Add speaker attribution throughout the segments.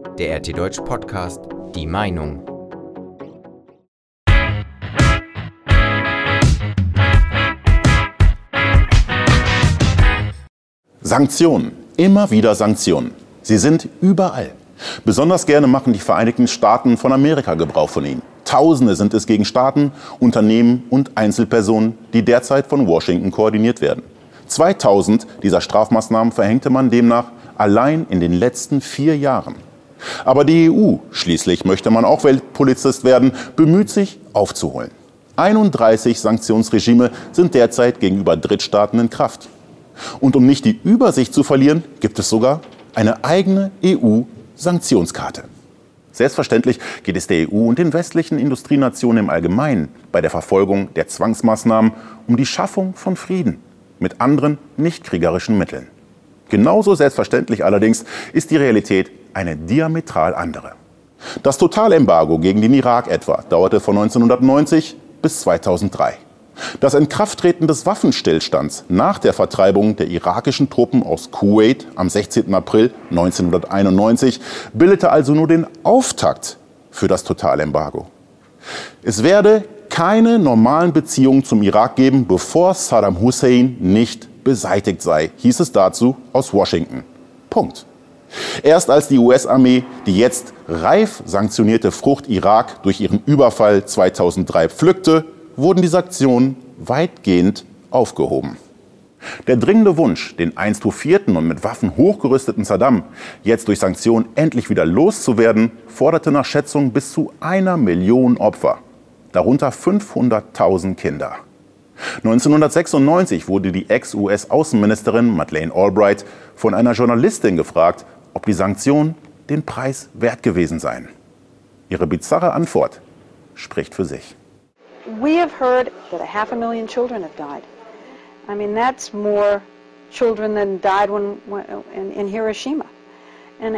Speaker 1: Der RT Deutsch Podcast Die Meinung.
Speaker 2: Sanktionen. Immer wieder Sanktionen. Sie sind überall. Besonders gerne machen die Vereinigten Staaten von Amerika Gebrauch von ihnen. Tausende sind es gegen Staaten, Unternehmen und Einzelpersonen, die derzeit von Washington koordiniert werden. 2000 dieser Strafmaßnahmen verhängte man demnach allein in den letzten 4 Jahren. Aber die EU, schließlich möchte man auch Weltpolizist werden, bemüht sich aufzuholen. 31 Sanktionsregime sind derzeit gegenüber Drittstaaten in Kraft. Und um nicht die Übersicht zu verlieren, gibt es sogar eine eigene EU-Sanktionskarte. Selbstverständlich geht es der EU und den westlichen Industrienationen im Allgemeinen bei der Verfolgung der Zwangsmaßnahmen um die Schaffung von Frieden mit anderen nicht-kriegerischen Mitteln. Genauso selbstverständlich allerdings ist die Realität eine diametral andere. Das Totalembargo gegen den Irak etwa dauerte von 1990 bis 2003. Das Inkrafttreten des Waffenstillstands nach der Vertreibung der irakischen Truppen aus Kuwait am 16. April 1991 bildete also nur den Auftakt für das Totalembargo. Es werde keine normalen Beziehungen zum Irak geben, bevor Saddam Hussein nicht beseitigt sei, hieß es dazu aus Washington. Punkt. Erst als die US-Armee die jetzt reif sanktionierte Frucht Irak durch ihren Überfall 2003 pflückte, wurden die Sanktionen weitgehend aufgehoben. Der dringende Wunsch, den einst hofierten und mit Waffen hochgerüsteten Saddam jetzt durch Sanktionen endlich wieder loszuwerden, forderte nach Schätzung bis zu 1 Million Opfer, darunter 500.000 Kinder. 1996 wurde die Ex-US-Außenministerin Madeleine Albright von einer Journalistin gefragt, ob die Sanktionen den Preis wert gewesen seien. Ihre bizarre Antwort spricht für sich.
Speaker 3: We have heard that 500,000 children have died. I mean, that's more children than died in Hiroshima. And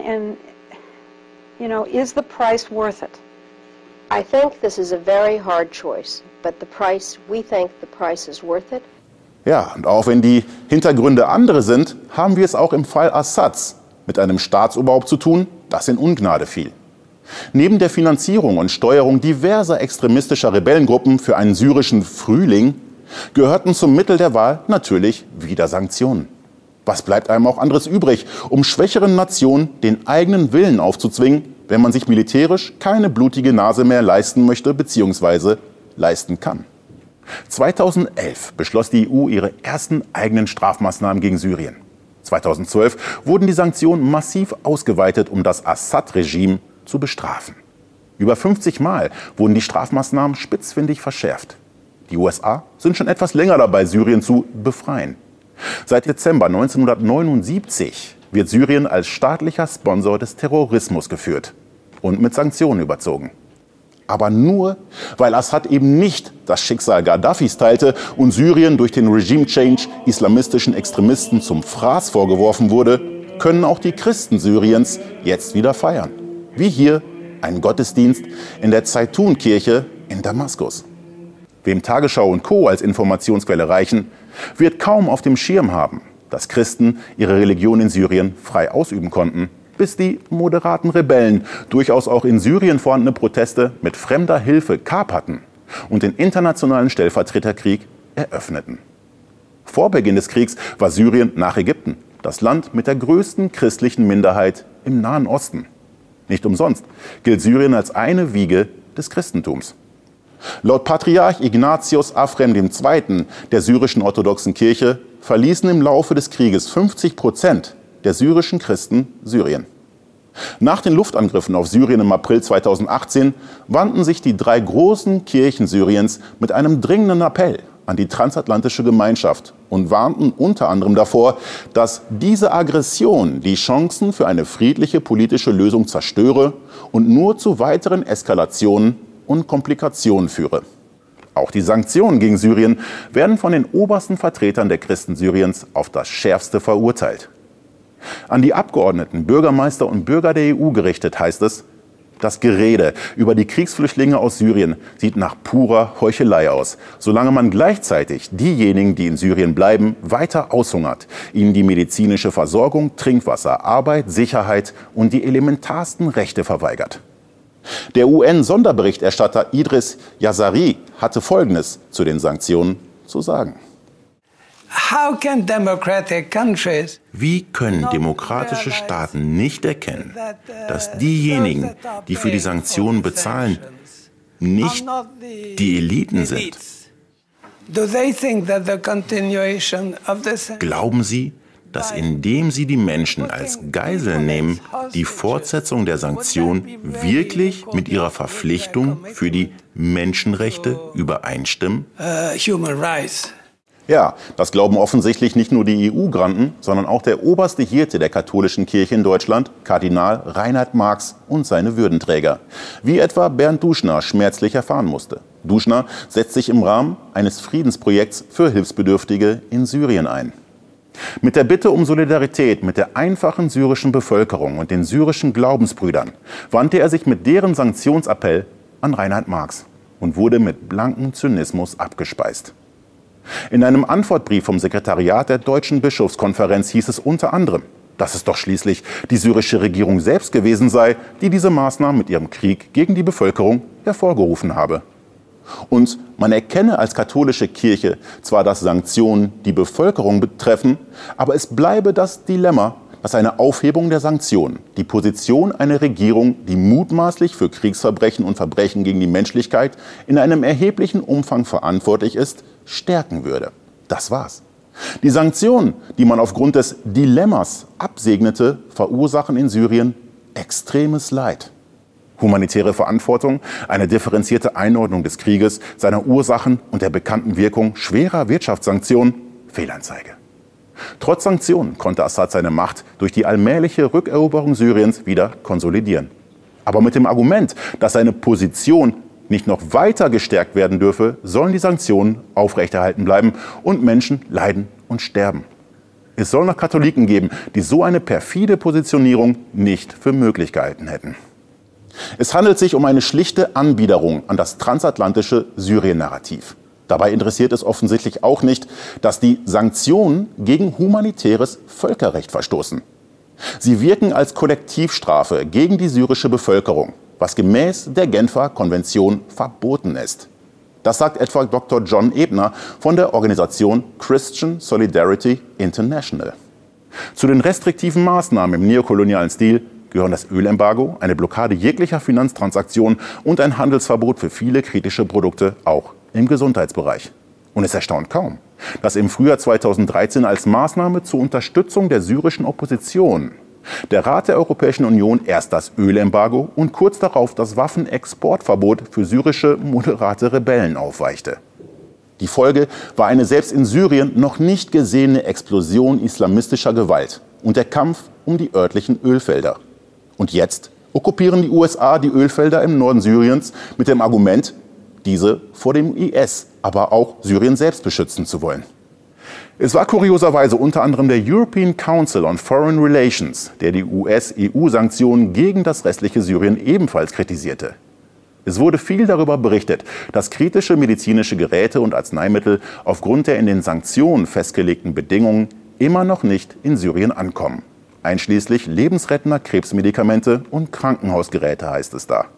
Speaker 3: you know, is the price worth it?
Speaker 4: I think this is a very hard choice, but we think the price is worth it.
Speaker 2: Ja, und auch wenn die Hintergründe andere sind, haben wir es auch im Fall Assads mit einem Staatsoberhaupt zu tun, das in Ungnade fiel. Neben der Finanzierung und Steuerung diverser extremistischer Rebellengruppen für einen syrischen Frühling gehörten zum Mittel der Wahl natürlich wieder Sanktionen. Was bleibt einem auch anderes übrig, um schwächeren Nationen den eigenen Willen aufzuzwingen, wenn man sich militärisch keine blutige Nase mehr leisten möchte bzw. leisten kann? 2011 beschloss die EU ihre ersten eigenen Strafmaßnahmen gegen Syrien. 2012 wurden die Sanktionen massiv ausgeweitet, um das Assad-Regime zu bestrafen. Über 50 Mal wurden die Strafmaßnahmen spitzfindig verschärft. Die USA sind schon etwas länger dabei, Syrien zu befreien. Seit Dezember 1979 wird Syrien als staatlicher Sponsor des Terrorismus geführt und mit Sanktionen überzogen. Aber nur, weil Assad eben nicht das Schicksal Gaddafis teilte und Syrien durch den Regime-Change islamistischen Extremisten zum Fraß vorgeworfen wurde, können auch die Christen Syriens jetzt wieder feiern. Wie hier ein Gottesdienst in der Zaytun-Kirche in Damaskus. Wem Tagesschau und Co. als Informationsquelle reichen, wird kaum auf dem Schirm haben, dass Christen ihre Religion in Syrien frei ausüben konnten, bis die moderaten Rebellen durchaus auch in Syrien vorhandene Proteste mit fremder Hilfe kaperten und den internationalen Stellvertreterkrieg eröffneten. Vor Beginn des Kriegs war Syrien nach Ägypten das Land mit der größten christlichen Minderheit im Nahen Osten. Nicht umsonst gilt Syrien als eine Wiege des Christentums. Laut Patriarch Ignatius Afrem II. Der syrischen orthodoxen Kirche verließen im Laufe des Krieges 50% der syrischen Christen Syrien. Nach den Luftangriffen auf Syrien im April 2018 wandten sich die 3 großen Kirchen Syriens mit einem dringenden Appell an die transatlantische Gemeinschaft und warnten unter anderem davor, dass diese Aggression die Chancen für eine friedliche politische Lösung zerstöre und nur zu weiteren Eskalationen und Komplikationen führe. Auch die Sanktionen gegen Syrien werden von den obersten Vertretern der Christen Syriens auf das Schärfste verurteilt. An die Abgeordneten, Bürgermeister und Bürger der EU gerichtet heißt es: Das Gerede über die Kriegsflüchtlinge aus Syrien sieht nach purer Heuchelei aus, solange man gleichzeitig diejenigen, die in Syrien bleiben, weiter aushungert, ihnen die medizinische Versorgung, Trinkwasser, Arbeit, Sicherheit und die elementarsten Rechte verweigert. Der UN-Sonderberichterstatter Idris Yazari hatte Folgendes zu den Sanktionen zu sagen.
Speaker 5: Wie können demokratische Staaten nicht erkennen, dass diejenigen, die für die Sanktionen bezahlen, nicht die Eliten sind? Glauben Sie, dass indem sie die Menschen als Geiseln nehmen, die Fortsetzung der Sanktionen wirklich mit ihrer Verpflichtung für die Menschenrechte übereinstimmen?
Speaker 2: Ja, das glauben offensichtlich nicht nur die EU-Granten, sondern auch der oberste Hirte der katholischen Kirche in Deutschland, Kardinal Reinhard Marx und seine Würdenträger. Wie etwa Bernd Duschner schmerzlich erfahren musste. Duschner setzt sich im Rahmen eines Friedensprojekts für Hilfsbedürftige in Syrien ein. Mit der Bitte um Solidarität mit der einfachen syrischen Bevölkerung und den syrischen Glaubensbrüdern wandte er sich mit deren Sanktionsappell an Reinhard Marx und wurde mit blankem Zynismus abgespeist. In einem Antwortbrief vom Sekretariat der Deutschen Bischofskonferenz hieß es unter anderem, dass es doch schließlich die syrische Regierung selbst gewesen sei, die diese Maßnahmen mit ihrem Krieg gegen die Bevölkerung hervorgerufen habe. Und man erkenne als katholische Kirche zwar, dass Sanktionen die Bevölkerung betreffen, aber es bleibe das Dilemma, dass eine Aufhebung der Sanktionen die Position einer Regierung, die mutmaßlich für Kriegsverbrechen und Verbrechen gegen die Menschlichkeit in einem erheblichen Umfang verantwortlich ist, stärken würde. Das war's. Die Sanktionen, die man aufgrund des Dilemmas absegnete, verursachen in Syrien extremes Leid. Humanitäre Verantwortung, eine differenzierte Einordnung des Krieges, seiner Ursachen und der bekannten Wirkung schwerer Wirtschaftssanktionen, Fehlanzeige. Trotz Sanktionen konnte Assad seine Macht durch die allmähliche Rückeroberung Syriens wieder konsolidieren. Aber mit dem Argument, dass seine Position nicht noch weiter gestärkt werden dürfe, sollen die Sanktionen aufrechterhalten bleiben und Menschen leiden und sterben. Es soll noch Katholiken geben, die so eine perfide Positionierung nicht für möglich gehalten hätten. Es handelt sich um eine schlichte Anbiederung an das transatlantische Syrien-Narrativ. Dabei interessiert es offensichtlich auch nicht, dass die Sanktionen gegen humanitäres Völkerrecht verstoßen. Sie wirken als Kollektivstrafe gegen die syrische Bevölkerung, was gemäß der Genfer Konvention verboten ist. Das sagt etwa Dr. John Ebner von der Organisation Christian Solidarity International. Zu den restriktiven Maßnahmen im neokolonialen Stil gehören das Ölembargo, eine Blockade jeglicher Finanztransaktionen und ein Handelsverbot für viele kritische Produkte, auch im Gesundheitsbereich. Und es erstaunt kaum, dass im Frühjahr 2013 als Maßnahme zur Unterstützung der syrischen Opposition der Rat der Europäischen Union erst das Ölembargo und kurz darauf das Waffenexportverbot für syrische moderate Rebellen aufweichte. Die Folge war eine selbst in Syrien noch nicht gesehene Explosion islamistischer Gewalt und der Kampf um die örtlichen Ölfelder. Und jetzt okkupieren die USA die Ölfelder im Norden Syriens mit dem Argument, diese vor dem IS, aber auch Syrien selbst beschützen zu wollen. Es war kurioserweise unter anderem der European Council on Foreign Relations, der die US-EU-Sanktionen gegen das restliche Syrien ebenfalls kritisierte. Es wurde viel darüber berichtet, dass kritische medizinische Geräte und Arzneimittel aufgrund der in den Sanktionen festgelegten Bedingungen immer noch nicht in Syrien ankommen. Einschließlich lebensrettender Krebsmedikamente und Krankenhausgeräte, heißt es da.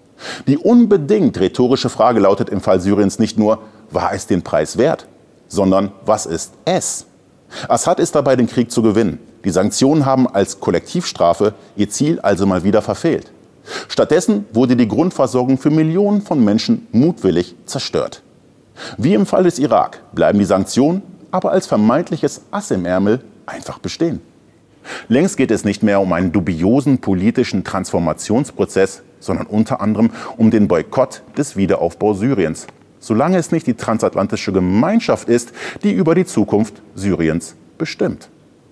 Speaker 2: Die unbedingt rhetorische Frage lautet im Fall Syriens nicht nur, war es den Preis wert, sondern was ist es? Assad ist dabei, den Krieg zu gewinnen. Die Sanktionen haben als Kollektivstrafe ihr Ziel also mal wieder verfehlt. Stattdessen wurde die Grundversorgung für Millionen von Menschen mutwillig zerstört. Wie im Fall des Irak bleiben die Sanktionen aber als vermeintliches Ass im Ärmel einfach bestehen. Längst geht es nicht mehr um einen dubiosen politischen Transformationsprozess, sondern unter anderem um den Boykott des Wiederaufbaus Syriens, solange es nicht die transatlantische Gemeinschaft ist, die über die Zukunft Syriens bestimmt.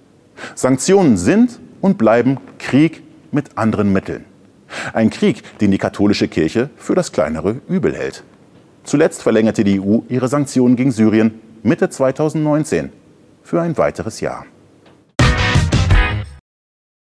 Speaker 2: Sanktionen sind und bleiben Krieg mit anderen Mitteln. Ein Krieg, den die katholische Kirche für das kleinere Übel hält. Zuletzt verlängerte die EU ihre Sanktionen gegen Syrien Mitte 2019 für ein weiteres Jahr.